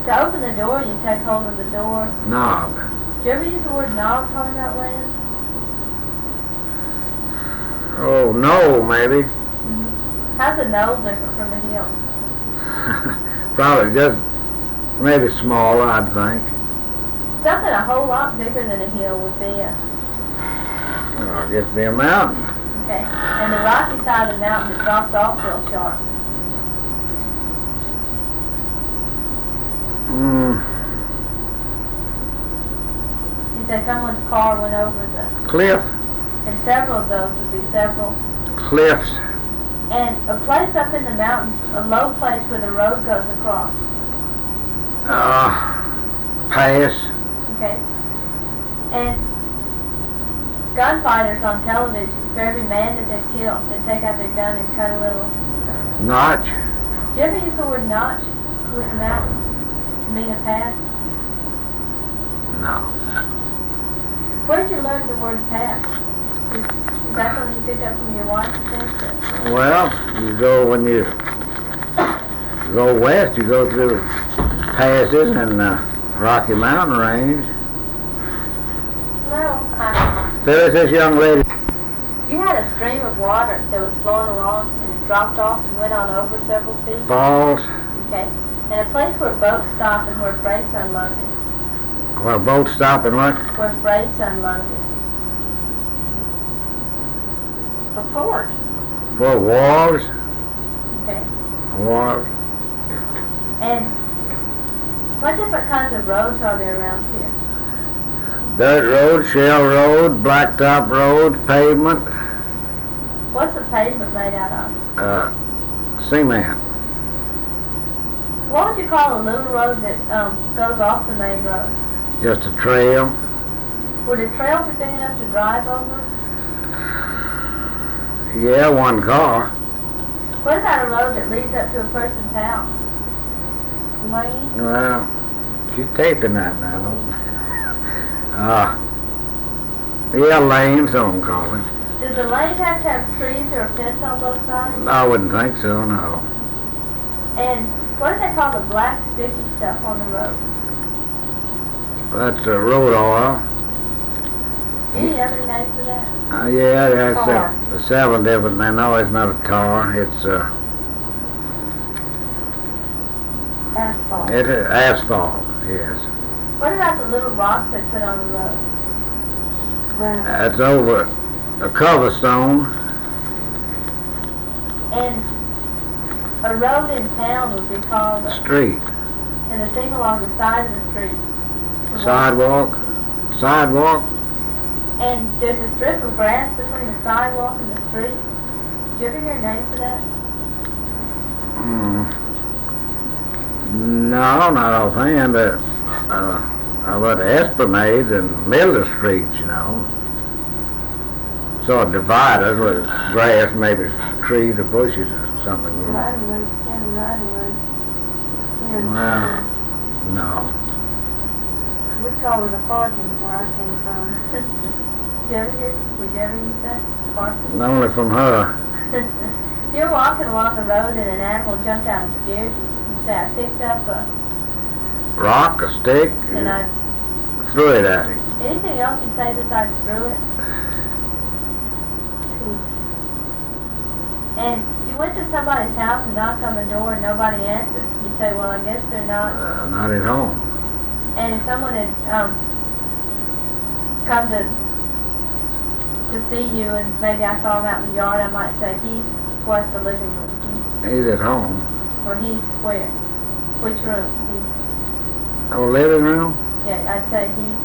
To open the door, you take hold of the door. Knob. Did you ever use the word knob talking about land? Oh, no, maybe. How's a knoll different from a hill? Probably just maybe smaller, I'd think. Something a whole lot bigger than a hill would be a... Well, I guess it'd be a mountain. Okay. And the rocky side of the mountain that drops off real sharp. You said someone's car went over the... Cliff. And several of those would be several... Cliffs. And a place up in the mountains, a low place where the road goes across. Pass. Okay. And gunfighters on television, for every man that they kill, they take out their gun and cut a little... Notch. Do you ever use the word notch with the mountain to mean a path? No. Where did you learn the word path? Is that something you picked up from your wife? Well, you go when you go west, you go through passes and Rocky Mountain Range. Hello. There's this young lady. You had a stream of water that was flowing along and it dropped off and went on over several feet? Falls. Okay. And a place where boats stop and where freight's unloaded. Where boats stop and what? Where freight's unloaded. A port. For wharves. Okay. Wharves. And what different kinds of roads are there around here? Dirt road, shell road, blacktop road, pavement. What's the pavement made out of? Cement. What would you call a little road that goes off the main road? Just a trail. Would a trail be big enough to drive over? Yeah, one car. What about a road that leads up to a person's house? Lane? Well, she's taping that now, don't yeah, lane, some call it. Does the lane have to have trees or a fence on both sides? I wouldn't think so, no. And what do they call the black sticky stuff on the road? That's road oil. Any other name for that? Yeah, that's Tar. several different. No, it's not a tar. It's Asphalt. it's asphalt. Yes. What about the little rocks they put on the road? That's over a cover stone. And a road in town would be called Street. and the thing along the side of the street. Sidewalk. Sidewalk. And there's a strip of grass between the sidewalk and the street. Did you ever hear a name for that? No, not offhand, but about Esplanade and Miller Streets, you know. Sort of dividers with grass, maybe trees or bushes or something. Right-of-way, county right-of-way. Here in Well, town. no. We call it a parking where I came from. Did you ever hear? Would you ever use that? Parking? Only from her. If you're walking along the road and an animal jumped out and scared you, you say, I picked up a... Rock, a stick, And I... threw it at him. Anything else you'd say besides threw it? And if you went to somebody's house and knocked on the door and nobody answered, you'd say, well, I guess they're not... Not at home. And if someone had come to see you and maybe I saw him out in the yard, I might say, he's what's the living room? He's at home. Or he's where? Which room? Oh, living room? Yeah, I'd say he's...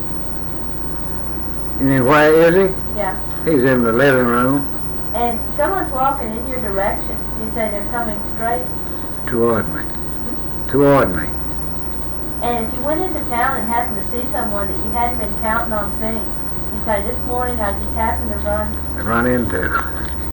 You mean, where is he? Yeah. He's in the living room. And someone's walking in your direction. You say they're coming straight. Toward me. Toward me. And if you went into town and happened to see someone that you hadn't been counting on seeing, you say, this morning I just happened to run Run into.